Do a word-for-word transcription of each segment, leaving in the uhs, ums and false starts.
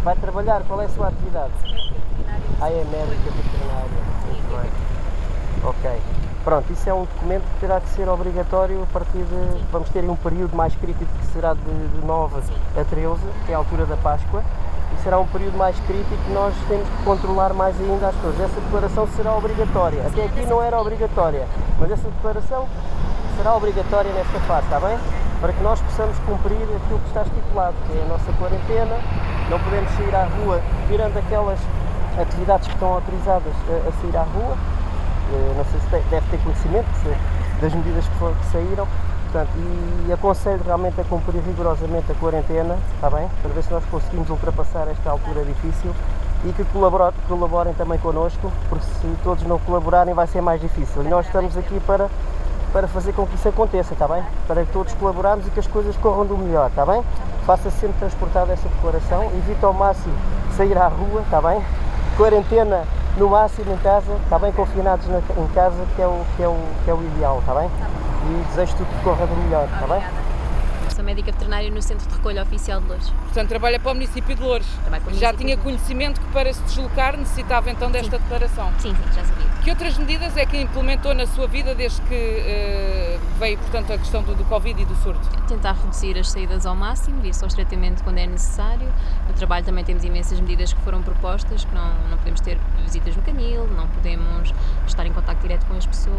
Vai trabalhar, qual é a sua atividade? Ah, é médica veterinária. Muito bem. Ok. Pronto, isso é um documento que terá que ser obrigatório a partir de... Sim. Vamos ter um período mais crítico que será de, de nove a treze, que é a altura da Páscoa, e será um período mais crítico que nós temos que controlar mais ainda as coisas. Essa declaração será obrigatória. Sim, até aqui não era obrigatória, mas essa declaração será obrigatória nesta fase, está bem? Para que nós possamos cumprir aquilo que está estipulado, que é a nossa quarentena, não podemos sair à rua, tirando aquelas atividades que estão autorizadas a, a sair à rua. Não sei se tem, deve ter conhecimento se, das medidas que, for, que saíram, portanto, e aconselho realmente a cumprir rigorosamente a quarentena, está bem? Para ver se nós conseguimos ultrapassar esta altura difícil e que colaborem, colaborem também connosco, porque se todos não colaborarem vai ser mais difícil. E nós estamos aqui para, para fazer com que isso aconteça, está bem? Para que todos colaborarmos e que as coisas corram do melhor, está bem? Faça sempre transportada essa declaração, evita ao máximo sair à rua, está bem? Quarentena no máximo em casa, está bem, confinados na, em casa, que é, o, que, é o, que é o ideal, está bem? Tá bem. E desejo tudo que corra do melhor, está bem? Sou médica veterinária no Centro de Recolha Oficial de Loures. Portanto, trabalha para o município de Loures. Já tinha conhecimento que para se deslocar necessitava então desta sim. declaração? Sim, sim, já sabia. Que outras medidas é que implementou na sua vida desde que uh, veio, portanto, a questão do, do Covid e do surto? Tentar reduzir as saídas ao máximo, vir só estritamente quando é necessário. No trabalho também temos imensas medidas que foram propostas, que não, não podemos ter visitas no canil, não podemos estar em contacto direto com as pessoas,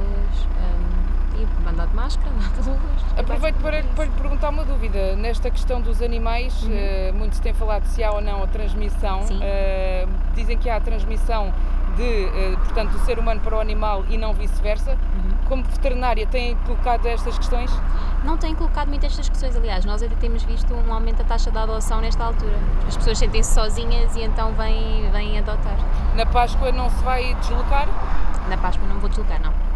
um, e andar de máscara, andar de luvas. Aproveito para, para lhe perguntar uma dúvida. Nesta questão dos animais, uhum. uh, muito se tem falado se há ou não a transmissão. Uh, dizem que há a transmissão de, uh, portanto, do ser humano para o animal e não vice-versa. Uhum. Como veterinária, tem colocado estas questões? Não tem colocado muitas estas questões, aliás, nós ainda temos visto um aumento da taxa de adoção nesta altura. As pessoas sentem-se sozinhas e então vêm, vêm adotar. Na Páscoa não se vai deslocar? Na Páscoa não vou deslocar, não.